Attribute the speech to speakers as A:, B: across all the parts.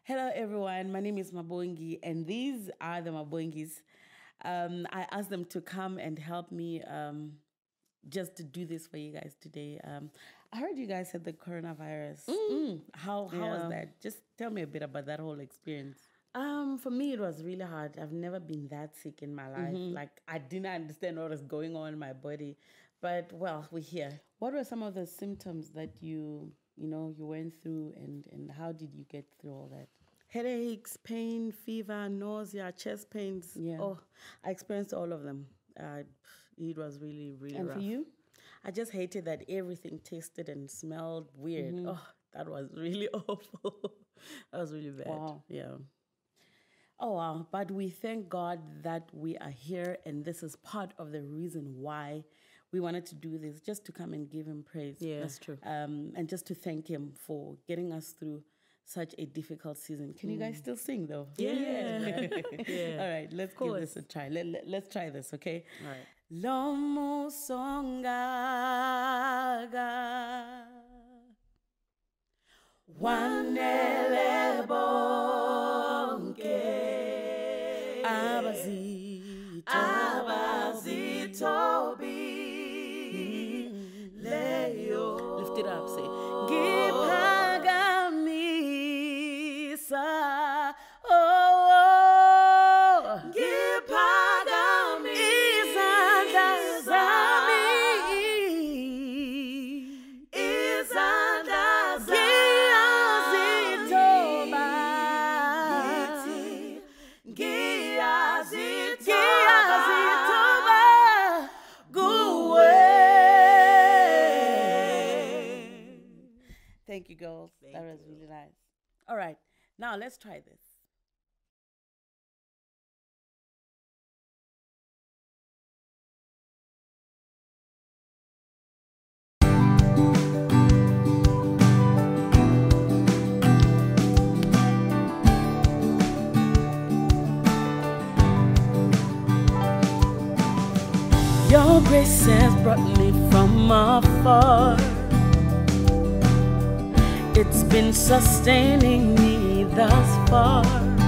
A: Hello, everyone. My name is Mabongi, and these are the Mabongis. I asked them to come and help me just to do this for you guys today. I heard you guys had the coronavirus. How was that? Just tell me a bit about that whole experience. For me, it was really hard. I've never been that sick in my life. Like, I didn't understand what was going on in my body. But, well, we're here. What were some of the symptoms that you went through, and how did you get through all that? Headaches, pain, fever, nausea, chest pains. Yeah. Oh, I experienced all of them. It was really, really rough. And for you? I just hated that everything tasted and smelled weird. Oh, that was really awful. That was really bad. Wow. Yeah. Oh, wow. But we thank God that we are here, and this is part of the reason why we wanted to do this, just to come and give him praise. Yeah, that's true. And just to thank him for getting us through such a difficult season. Can you guys still sing, though? Yeah. Yeah. All right, let's give this a try. Let's try this, okay? All right. Lomo songaga wanele bonke abazitobi leyo. Lift it up, say Gipagamisa, Thank you, girls. That was really nice. All right, now let's try this. Your grace has brought me from afar. It's been sustaining me thus far.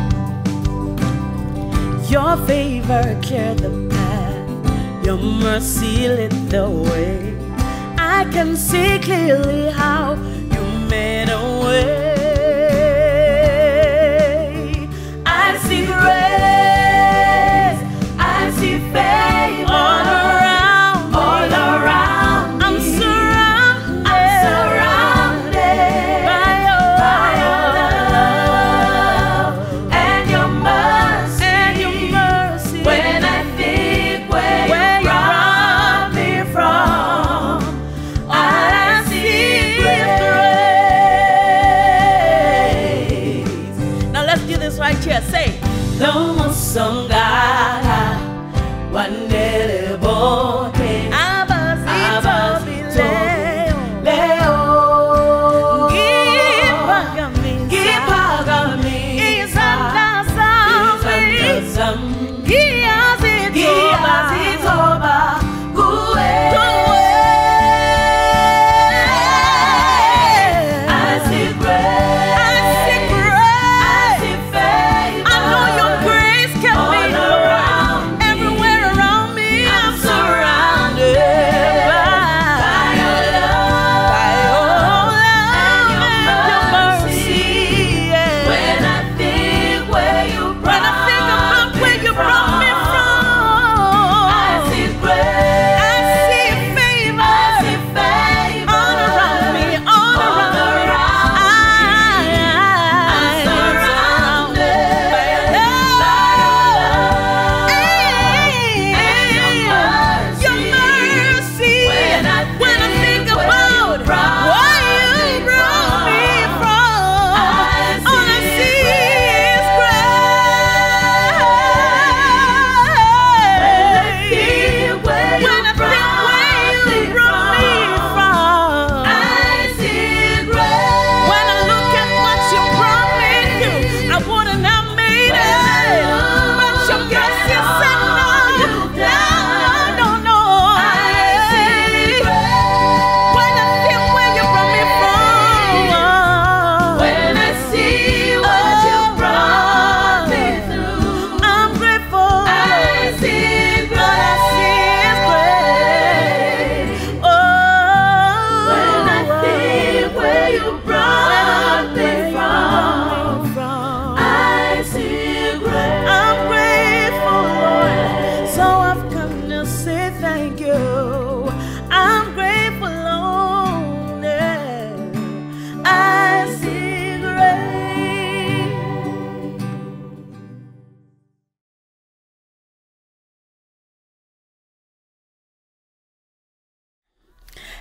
A: Your favor cleared the path. Your mercy lit the way. I can see clearly how you made a way. I see grace. I see favor. All around me. I'm surrounded by your love and your mercy. When I think where you brought me from, all I see is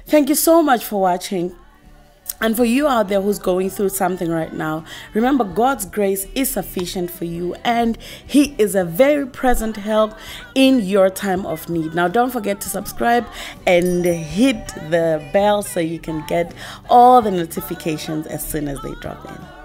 A: Thank you so much for watching. And for you out there who's going through something right now, remember God's grace is sufficient for you, and He is a very present help in your time of need. Now, don't forget to subscribe and hit the bell so you can get all the notifications as soon as they drop in.